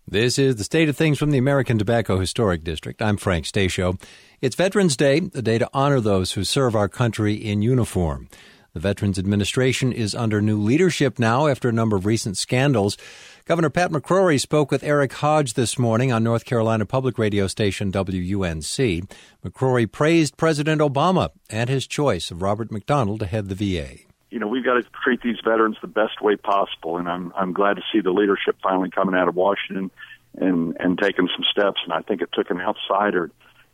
This is the State of Things from the American Tobacco Historic District. I'm Frank Stasio. It's Veterans Day, a day to honor those who serve our country in uniform. The Veterans Administration is under new leadership now after a number of recent scandals. Governor Pat McCrory spoke with Eric Hodge this morning on North Carolina public radio station WUNC. McCrory praised President Obama and his choice of Robert McDonald to head the VA. You know, we've got to treat these veterans the best way possible, and I'm glad to see the leadership finally coming out of Washington and taking some steps. And I think it took an outsider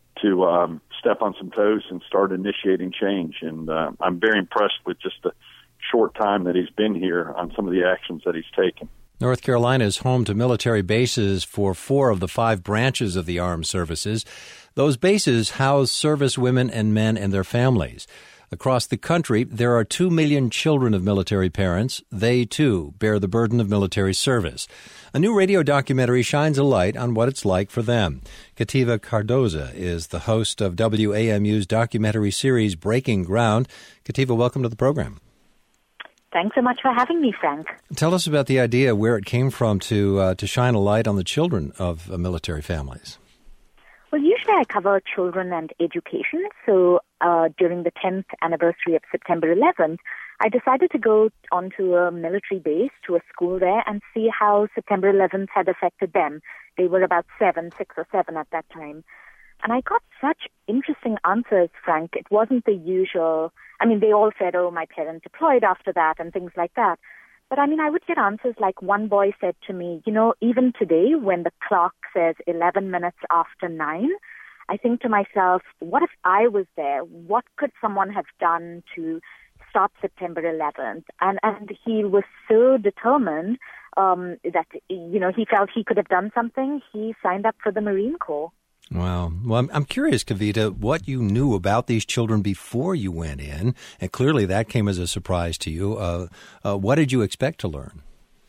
to step on some toes and start initiating change. And I'm very impressed with just the short time that he's been here on some of the actions that he's taken. North Carolina is home to military bases for 4 of the 5 branches of the armed services. Those bases house service women and men and their families. Across the country, there are 2 million children of military parents. They, too, bear the burden of military service. A new radio documentary shines a light on what it's like for them. Kativa Cardoza is the host of WAMU's documentary series Breaking Ground. Kativa, welcome to the program. Thanks so much for having me, Frank. Tell us about the idea, where it came from to shine a light on the children of military families. Well, usually I cover children and education, so during the 10th anniversary of September 11th, I decided to go onto a military base, to a school there, and see how September 11th had affected them. They were about 6 or 7 at that time. And I got such interesting answers, Frank. It wasn't the usual. I mean, they all said, oh, my parents deployed after that and things like that. But I mean, I would get answers like one boy said to me, you know, even today when the clock says 11 minutes after 9, I think to myself, what if I was there? What could someone have done to stop September 11th? And he was so determined that, you know, he felt he could have done something. He signed up for the Marine Corps. Wow. Well, I'm curious, Kavita, what you knew about these children before you went in, and clearly that came as a surprise to you. What did you expect to learn?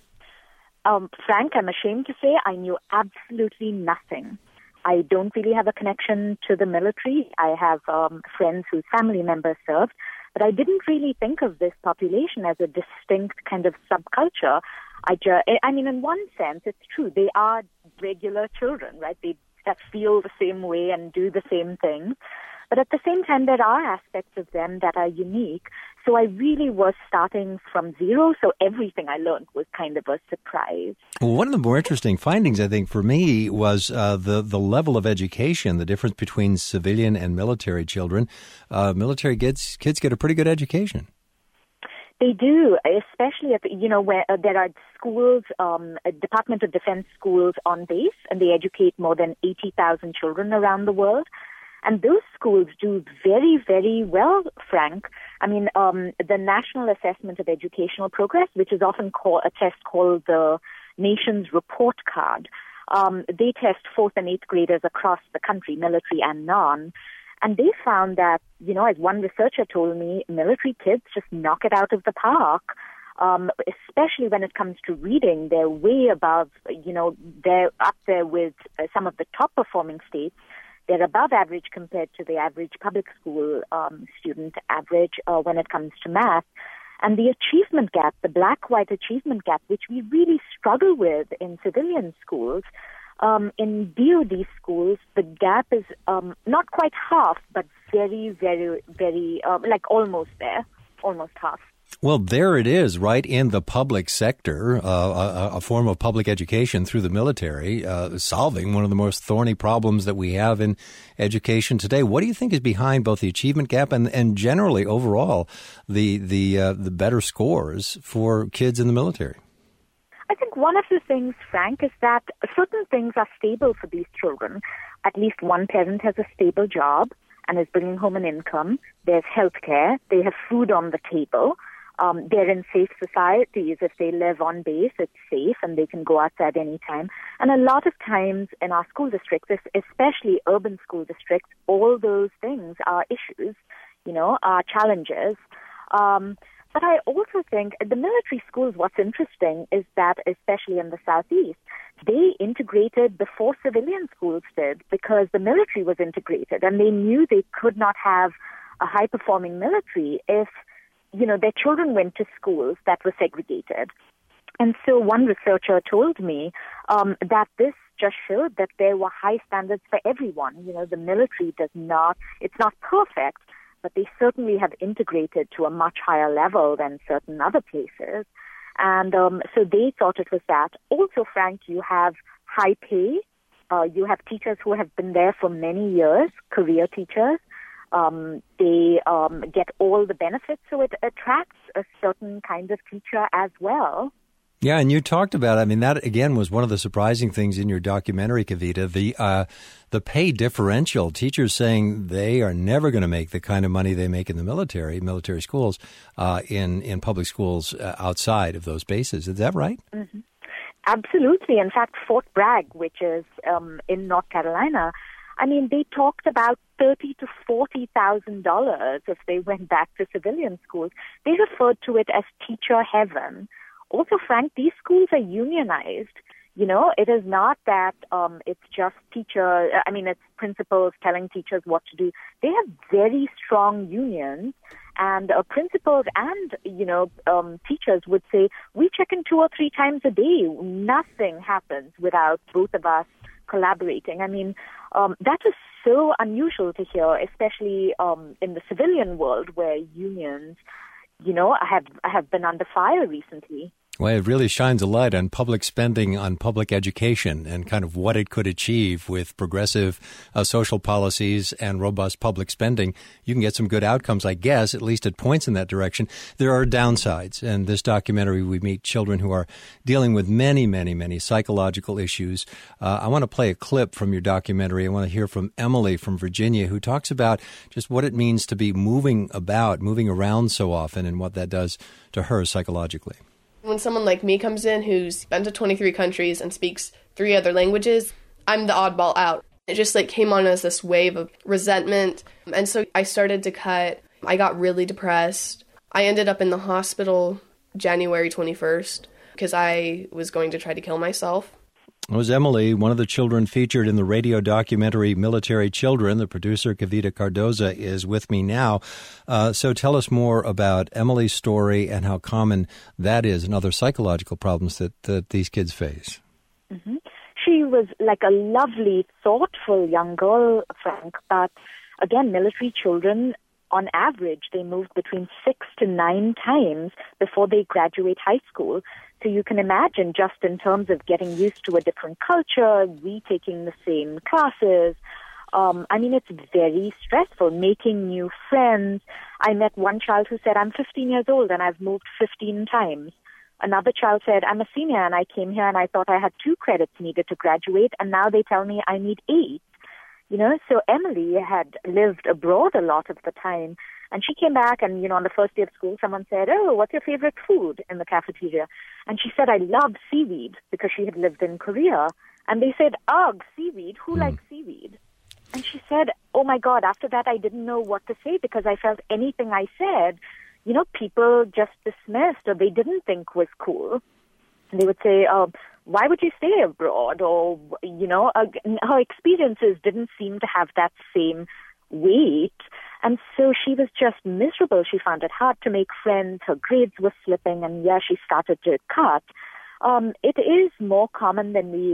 Frank, I'm ashamed to say I knew absolutely nothing. I don't really have a connection to the military. I have friends whose family members served, but I didn't really think of this population as a distinct kind of subculture. I mean, in one sense, it's true. They are regular children, right? They that feel the same way and do the same things. But at the same time, there are aspects of them that are unique. So I really was starting from zero, so everything I learned was kind of a surprise. Well, one of the more interesting findings, I think, for me was the level of education, the difference between civilian and military children. Military kids get a pretty good education. They do, especially at where there are schools, Department of Defense schools on base, and they educate more than 80,000 children around the world. And those schools do very, very well, Frank. I mean, the National Assessment of Educational Progress, which is often called a test called the Nation's Report Card, they test 4th and 8th graders across the country, military and non. And they found that, you know, as one researcher told me, military kids just knock it out of the park, especially when it comes to reading. They're way above, you know, they're up there with some of the top performing states. They're above average compared to the average public school student average when it comes to math. And the achievement gap, the black-white achievement gap, which we really struggle with in civilian schools, in DoD schools, the gap is not quite half, but very, very, very, like almost there, almost half. Well, there it is, right in the public sector, a form of public education through the military, solving one of the most thorny problems that we have in education today. What do you think is behind both the achievement gap and generally overall the better scores for kids in the military? I think one of the things, Frank, is that certain things are stable for these children. At least one parent has a stable job and is bringing home an income. There's health care. They have food on the table. They're in safe societies. If they live on base, it's safe and they can go outside anytime. And a lot of times in our school districts, especially urban school districts, all those things are issues, you know, are challenges. But I also think the military schools, what's interesting is that, especially in the Southeast, they integrated before civilian schools did because the military was integrated and they knew they could not have a high-performing military if, you know, their children went to schools that were segregated. And so one researcher told me that this just showed that there were high standards for everyone. You know, the military it's not perfect, but they certainly have integrated to a much higher level than certain other places. And so they thought it was that. Also, Frank, you have high pay. You have teachers who have been there for many years, career teachers. They get all the benefits, so it attracts a certain kind of teacher as well. Yeah, and you talked about, I mean, that again was one of the surprising things in your documentary, Kavita, the pay differential. Teachers saying they are never going to make the kind of money they make in the military schools, in public schools outside of those bases. Is that right? Mm-hmm. Absolutely. In fact, Fort Bragg, which is in North Carolina, I mean, they talked about $30,000 to $40,000 if they went back to civilian schools. They referred to it as teacher heaven. Also, Frank, these schools are unionized. You know, it is not that it's just it's principals telling teachers what to do. They have very strong unions, and principals and, teachers would say, we check in 2 or 3 times a day. Nothing happens without both of us collaborating. I mean, that is so unusual to hear, especially in the civilian world where unions, have been under fire recently. Well, it really shines a light on public spending on public education and kind of what it could achieve with progressive social policies and robust public spending. You can get some good outcomes, I guess, at least at points in that direction. There are downsides. In this documentary, we meet children who are dealing with many, many, many psychological issues. I want to play a clip from your documentary. I want to hear from Emily from Virginia, who talks about just what it means to be moving around so often and what that does to her psychologically. When someone like me comes in who's been to 23 countries and speaks 3 other languages, I'm the oddball out. It just came on as this wave of resentment. And so I started to cut. I got really depressed. I ended up in the hospital January 21st because I was going to try to kill myself. It was Emily, one of the children featured in the radio documentary Military Children. The producer, Kavita Cardoza, is with me now. So tell us more about Emily's story and how common that is and other psychological problems that these kids face. Mm-hmm. She was like a lovely, thoughtful young girl, Frank, but again, military children, on average, they move between 6 to 9 times before they graduate high school. So you can imagine just in terms of getting used to a different culture, retaking the same classes. It's very stressful, making new friends. I met one child who said, I'm 15 years old and I've moved 15 times. Another child said, I'm a senior and I came here and I thought I had 2 credits needed to graduate and now they tell me I need 8. So Emily had lived abroad a lot of the time. And she came back and, on the first day of school, someone said, oh, what's your favorite food in the cafeteria? And she said, I love seaweed because she had lived in Korea. And they said, ugh, seaweed? Who likes seaweed? And she said, oh, my God, after that, I didn't know what to say because I felt anything I said, people just dismissed or they didn't think was cool. And they would say, why would you stay abroad? Or, her experiences didn't seem to have that same weight. And so she was just miserable. She found it hard to make friends. Her grades were slipping, and she started to cut. It is more common than we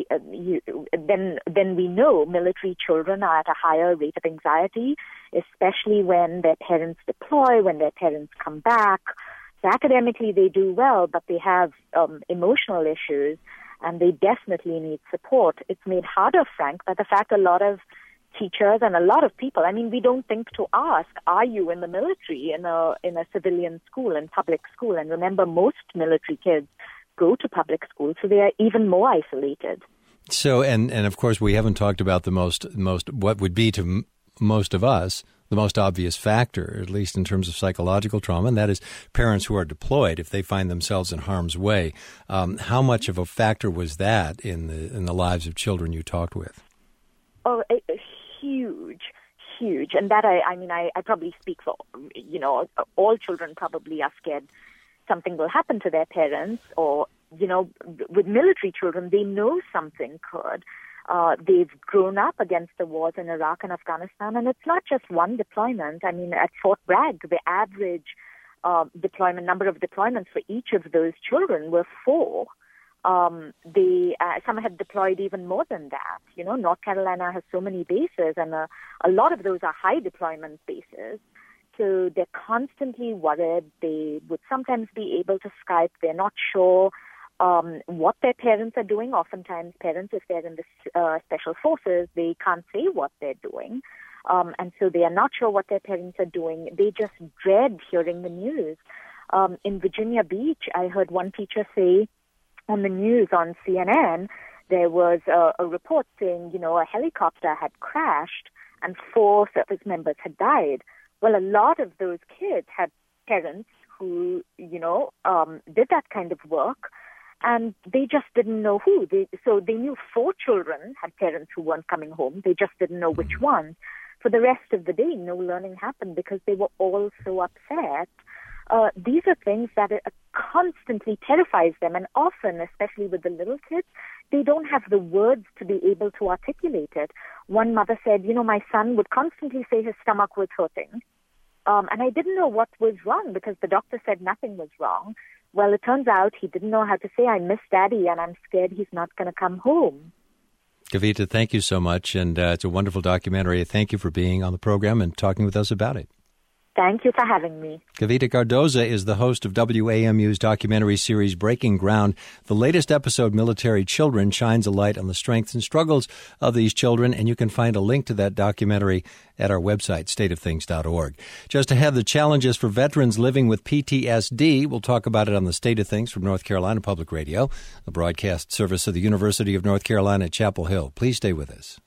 know. Military children are at a higher rate of anxiety, especially when their parents deploy, when their parents come back. So academically, they do well, but they have emotional issues, and they definitely need support. It's made harder, Frank, by the fact a lot of teachers and a lot of people, we don't think to ask, are you in the military, in a civilian school, in public school? And remember, most military kids go to public school, so they are even more isolated. So, and of course, we haven't talked about the most what would be to most of us the most obvious factor, at least in terms of psychological trauma, and that is parents who are deployed if they find themselves in harm's way. How much of a factor was that in the lives of children you talked with? Oh, huge. And that, I probably speak for, all children probably are scared something will happen to their parents or, with military children, they know something could. They've grown up against the wars in Iraq and Afghanistan, and it's not just one deployment. At Fort Bragg, the average number of deployments for each of those children were 4. Some had deployed even more than that. You know, North Carolina has so many bases, and a lot of those are high deployment bases. So they're constantly worried. They would sometimes be able to Skype. They're not sure what their parents are doing. Oftentimes, parents, if they're in the special forces, they can't say what they're doing. And so they are not sure what their parents are doing. They just dread hearing the news. In Virginia Beach, I heard one teacher say on the news on CNN, there was a report saying, you know, a helicopter had crashed and 4 service members had died. Well, a lot of those kids had parents who, you know, did that kind of work, and they just didn't know who. So they knew 4 children had parents who weren't coming home. They just didn't know which ones. For the rest of the day, no learning happened because they were all so upset. These are things that constantly terrifies them, and often, especially with the little kids, they don't have the words to be able to articulate it. One mother said, you know, my son would constantly say his stomach was hurting, and I didn't know what was wrong because the doctor said nothing was wrong. Well, it turns out he didn't know how to say, I miss Daddy, and I'm scared he's not going to come home. Kavita, thank you so much, and it's a wonderful documentary. Thank you for being on the program and talking with us about it. Thank you for having me. Kavita Cardoza is the host of WAMU's documentary series Breaking Ground. The latest episode, Military Children, shines a light on the strengths and struggles of these children, and you can find a link to that documentary at our website, stateoftHings.org. Just ahead, the challenges for veterans living with PTSD. We'll talk about it on the State of Things from North Carolina Public Radio, the broadcast service of the University of North Carolina at Chapel Hill. Please stay with us.